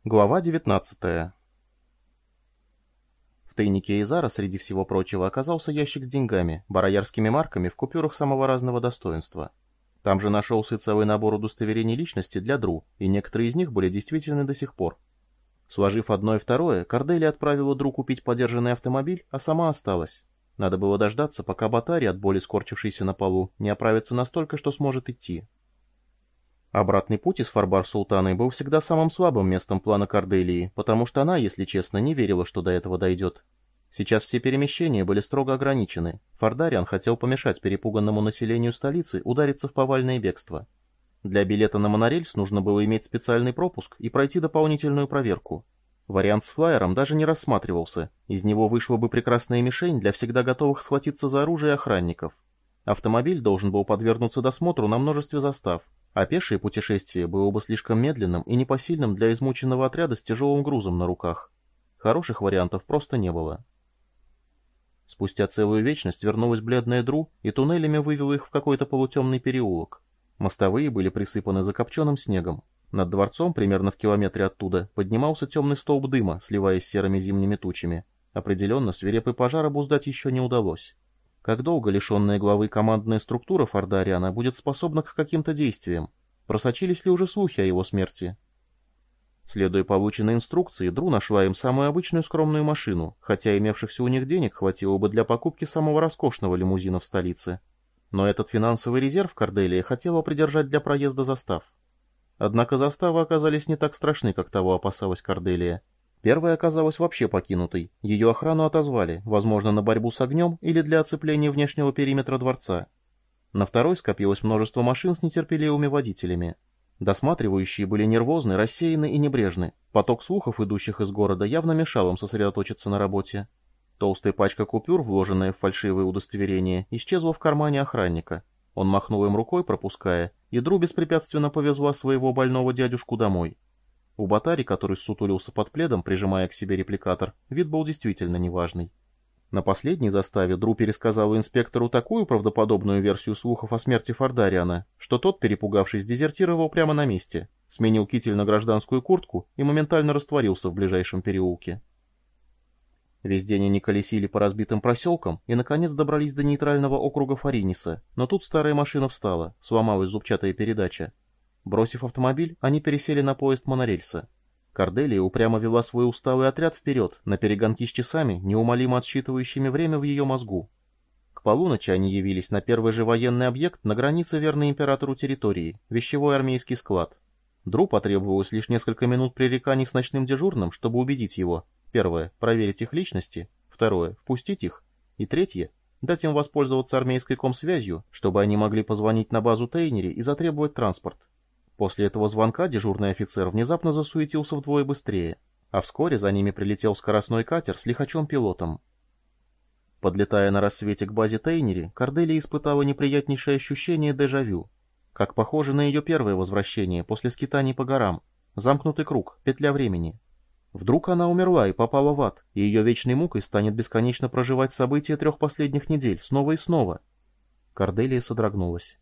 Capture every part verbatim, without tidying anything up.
Глава девятнадцатая. В тайнике Изара среди всего прочего оказался ящик с деньгами, бароярскими марками в купюрах самого разного достоинства. Там же нашелся и целый набор удостоверений личности для Дру, и некоторые из них были действительны до сих пор. Сложив одно и второе, Корделия отправила Дру купить подержанный автомобиль, а сама осталась. Надо было дождаться, пока Батари, от боли скорчившийся на полу, не оправится настолько, что сможет идти. Обратный путь из Фарбар-Султаны был всегда самым слабым местом плана Корделии, потому что она, если честно, не верила, что до этого дойдет. Сейчас все перемещения были строго ограничены. Фардариан хотел помешать перепуганному населению столицы удариться в повальное бегство. Для билета на монорельс нужно было иметь специальный пропуск и пройти дополнительную проверку. Вариант с флайером даже не рассматривался, из него вышла бы прекрасная мишень для всегда готовых схватиться за оружие охранников. Автомобиль должен был подвергнуться досмотру на множестве застав, а пешее путешествие было бы слишком медленным и непосильным для измученного отряда с тяжелым грузом на руках. Хороших вариантов просто не было. Спустя целую вечность вернулась бледная Дру и туннелями вывела их в какой-то полутемный переулок. Мостовые были присыпаны закопченным снегом. Над дворцом, примерно в километре оттуда, поднимался темный столб дыма, сливаясь с серыми зимними тучами. Определенно, свирепый пожар обуздать еще не удалось. Как долго лишенная главы командная структура Фардариана будет способна к каким-то действиям? Просочились ли уже слухи о его смерти? Следуя полученной инструкции, Дру нашла им самую обычную скромную машину, хотя имевшихся у них денег хватило бы для покупки самого роскошного лимузина в столице. Но этот финансовый резерв Корделия хотела придержать для проезда застав. Однако заставы оказались не так страшны, как того опасалась Корделия. Первая оказалась вообще покинутой, ее охрану отозвали, возможно, на борьбу с огнем или для оцепления внешнего периметра дворца. На второй скопилось множество машин с нетерпеливыми водителями. Досматривающие были нервозны, рассеяны и небрежны. Поток слухов, идущих из города, явно мешал им сосредоточиться на работе. Толстая пачка купюр, вложенная в фальшивые удостоверения, исчезла в кармане охранника. Он махнул им рукой, пропуская, и Дру беспрепятственно повезла своего больного дядюшку домой. У Батари, который сутулился под пледом, прижимая к себе репликатор, вид был действительно неважный. На последней заставе Дру пересказала инспектору такую правдоподобную версию слухов о смерти Фардариана, что тот, перепугавшись, дезертировал прямо на месте, сменил китель на гражданскую куртку и моментально растворился в ближайшем переулке. Весь день они колесили по разбитым проселкам и, наконец, добрались до нейтрального округа Фариниса, но тут старая машина встала, сломалась зубчатая передача. Бросив автомобиль, они пересели на поезд монорельса. Корделия упрямо вела свой усталый отряд вперед, на перегонки с часами, неумолимо отсчитывающими время в ее мозгу. К полуночи они явились на первый же военный объект на границе верной императору территории, вещевой армейский склад. Дру потребовалось лишь несколько минут пререканий с ночным дежурным, чтобы убедить его. Первое — проверить их личности. Второе — впустить их. И третье — дать им воспользоваться армейской комсвязью, чтобы они могли позвонить на базу Тейнери и затребовать транспорт. После этого звонка дежурный офицер внезапно засуетился вдвое быстрее, а вскоре за ними прилетел скоростной катер с лихачом-пилотом. Подлетая на рассвете к базе Тейнери, Корделия испытала неприятнейшее ощущение дежавю. Как похоже на ее первое возвращение после скитаний по горам. Замкнутый круг, петля времени. Вдруг она умерла и попала в ад, и ее вечной мукой станет бесконечно проживать события трех последних недель, снова и снова. Корделия содрогнулась.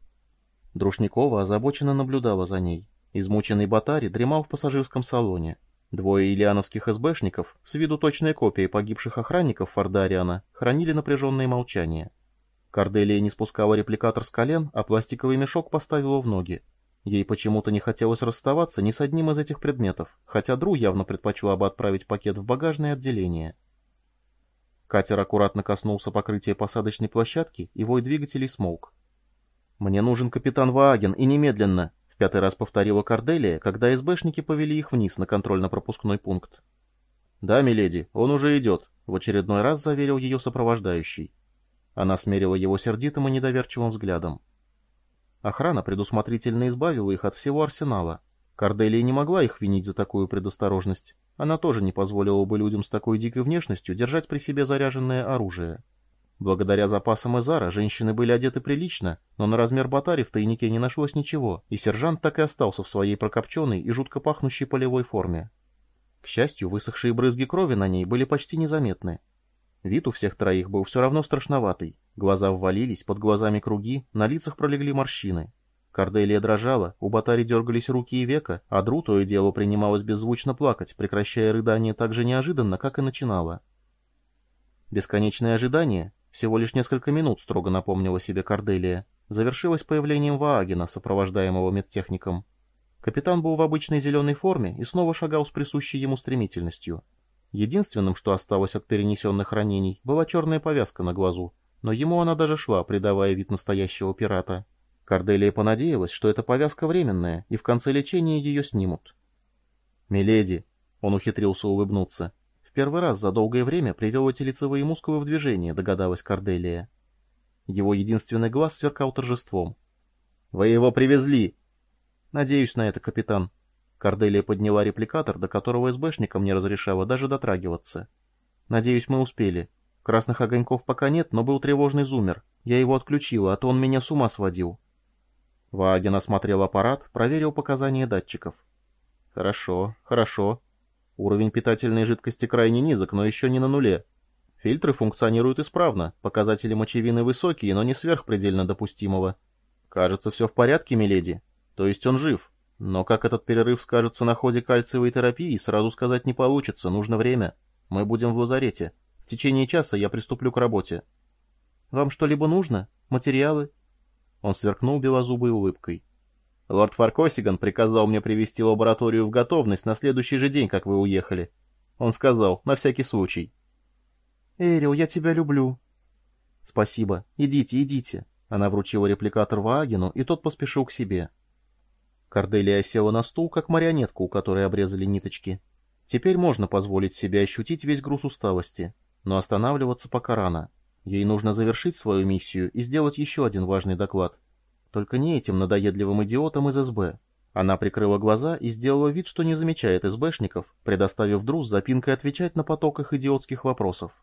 Друшникова озабоченно наблюдала за ней. Измученный Батари дремал в пассажирском салоне. Двое ильяновских эсбэшников, с виду точная копия погибших охранников Фардариана, хранили напряженное молчание. Корделия не спускала репликатор с колен, а пластиковый мешок поставила в ноги. Ей почему-то не хотелось расставаться ни с одним из этих предметов, хотя Дру явно предпочла бы отправить пакет в багажное отделение. Катер аккуратно коснулся покрытия посадочной площадки, и вой двигателей смолк. «Мне нужен капитан Вааген, и немедленно», — в пятый раз повторила Корделия, когда СБшники повели их вниз на контрольно-пропускной пункт. «Да, миледи, он уже идет», — в очередной раз заверил ее сопровождающий. Она смерила его сердитым и недоверчивым взглядом. Охрана предусмотрительно избавила их от всего арсенала. Корделия не могла их винить за такую предосторожность. Она тоже не позволила бы людям с такой дикой внешностью держать при себе заряженное оружие. Благодаря запасам Изара женщины были одеты прилично, но на размер Батари в тайнике не нашлось ничего, и сержант так и остался в своей прокопченной и жутко пахнущей полевой форме. К счастью, высохшие брызги крови на ней были почти незаметны. Вид у всех троих был все равно страшноватый. Глаза ввалились, под глазами круги, на лицах пролегли морщины. Корделия дрожала, у Батари дергались руки и века, а Дру то и дело принималась беззвучно плакать, прекращая рыдание так же неожиданно, как и начинала. Бесконечное ожидание, всего лишь несколько минут, строго напомнила себе Корделия, завершилось появлением Ваагена, сопровождаемого медтехником. Капитан был в обычной зеленой форме и снова шагал с присущей ему стремительностью. Единственным, что осталось от перенесенных ранений, была черная повязка на глазу, но ему она даже шла, придавая вид настоящего пирата. Корделия понадеялась, что эта повязка временная, и в конце лечения ее снимут. «Миледи!» — он ухитрился улыбнуться. В первый раз за долгое время привел эти лицевые мускулы в движение, догадалась Корделия. Его единственный глаз сверкал торжеством. «Вы его привезли!» «Надеюсь на это, капитан». Корделия подняла репликатор, до которого СБшникам не разрешала даже дотрагиваться. «Надеюсь, мы успели. Красных огоньков пока нет, но был тревожный зуммер. Я его отключила, а то он меня с ума сводил». Вааген осмотрел аппарат, проверил показания датчиков. «Хорошо, хорошо. Уровень питательной жидкости крайне низок, но еще не на нуле. Фильтры функционируют исправно, показатели мочевины высокие, но не сверхпредельно допустимого. Кажется, все в порядке, миледи. То есть он жив. Но как этот перерыв скажется на ходе кальциевой терапии, сразу сказать не получится, нужно время. Мы будем в лазарете. В течение часа я приступлю к работе». «Вам что-либо нужно? Материалы?» Он сверкнул белозубой улыбкой. «Лорд Фаркосиган приказал мне привести лабораторию в готовность на следующий же день, как вы уехали. Он сказал, на всякий случай». «Эрил, я тебя люблю». «Спасибо. Идите, идите». Она вручила репликатор Ваагену, и тот поспешил к себе. Корделия села на стул, как марионетка, у которой обрезали ниточки. Теперь можно позволить себе ощутить весь груз усталости, но останавливаться пока рано. Ей нужно завершить свою миссию и сделать еще один важный доклад. Только не этим надоедливым идиотом из СБ. Она прикрыла глаза и сделала вид, что не замечает СБшников, предоставив Дру с запинкой отвечать на поток их идиотских вопросов.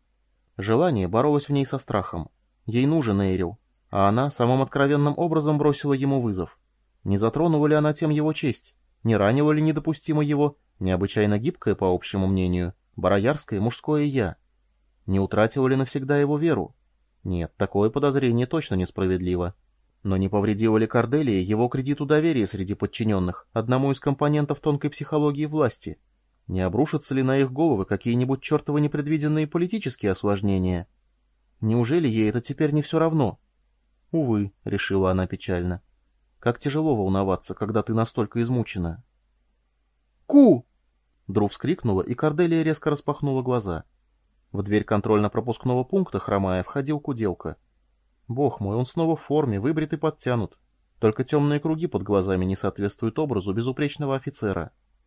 Желание боролось в ней со страхом. Ей нужен Эйрил, а она самым откровенным образом бросила ему вызов. Не затронула ли она тем его честь? Не ранила ли недопустимо его, необычайно гибкое, по общему мнению, бароярское мужское «я»? Не утратила ли навсегда его веру? Нет, такое подозрение точно несправедливо. Но не повредила ли Корделии его кредиту доверия среди подчиненных, одному из компонентов тонкой психологии власти? Не обрушатся ли на их головы какие-нибудь чертовы непредвиденные политические осложнения? Неужели ей это теперь не все равно? Увы, решила она печально. Как тяжело волноваться, когда ты настолько измучена. «Ку!» Дру вскрикнула, и Корделия резко распахнула глаза. В дверь контрольно-пропускного пункта, хромая, входил Куделка. Бог мой, он снова в форме, выбрит и подтянут. Только темные круги под глазами не соответствуют образу безупречного офицера.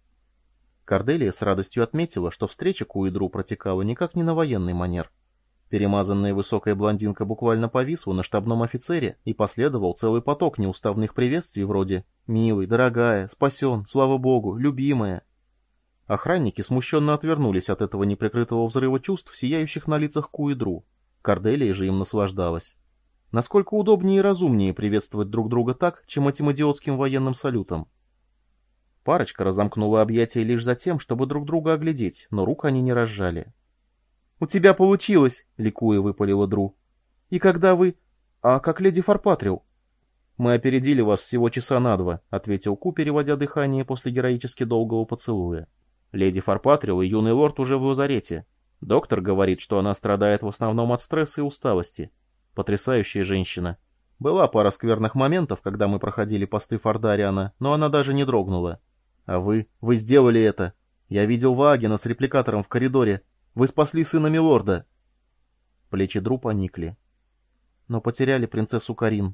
Корделия с радостью отметила, что встреча Ку и Дру протекала никак не на военный манер. Перемазанная высокая блондинка буквально повисла на штабном офицере, и последовал целый поток неуставных приветствий вроде «Милый, дорогая, спасен, слава богу, любимая». Охранники смущенно отвернулись от этого неприкрытого взрыва чувств, сияющих на лицах Ку и Дру. Корделия же им наслаждалась. Насколько удобнее и разумнее приветствовать друг друга так, чем этим идиотским военным салютом. Парочка разомкнула объятия лишь за тем, чтобы друг друга оглядеть, но рук они не разжали. «У тебя получилось!» — ликуя выпалила Дру. «И когда вы... А как леди Фарпатрил?» «Мы опередили вас всего часа на два», — ответил Ку, переводя дыхание после героически долгого поцелуя. «Леди Фарпатрил и юный лорд уже в лазарете. Доктор говорит, что она страдает в основном от стресса и усталости. Потрясающая женщина. Была пара скверных моментов, когда мы проходили посты Фордариана, но она даже не дрогнула. А вы... Вы сделали это. Я видел Ваагена с репликатором в коридоре. Вы спасли сына милорда». Плечи Дру поникли. Но потеряли принцессу Карин.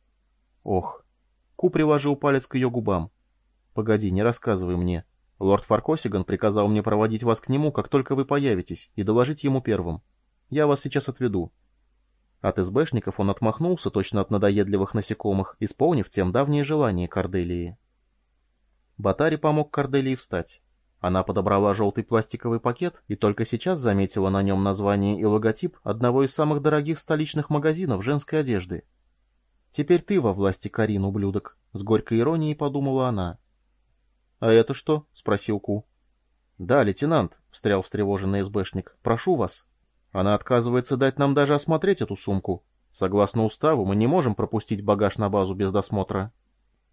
Ох. Ку приложил палец к ее губам. «Погоди, не рассказывай мне. Лорд Фаркосиган приказал мне проводить вас к нему, как только вы появитесь, и доложить ему первым. Я вас сейчас отведу». От СБшников он отмахнулся точно от надоедливых насекомых, исполнив тем давнее желание Корделии. Батари помог Корделии встать. Она подобрала желтый пластиковый пакет и только сейчас заметила на нем название и логотип одного из самых дорогих столичных магазинов женской одежды. «Теперь ты во власти, Карин, ублюдок», — с горькой иронией подумала она. «А это что?» — спросил Ку. «Да, лейтенант», — встрял встревоженный СБшник, — «прошу вас». Она отказывается дать нам даже осмотреть эту сумку. Согласно уставу, мы не можем пропустить багаж на базу без досмотра.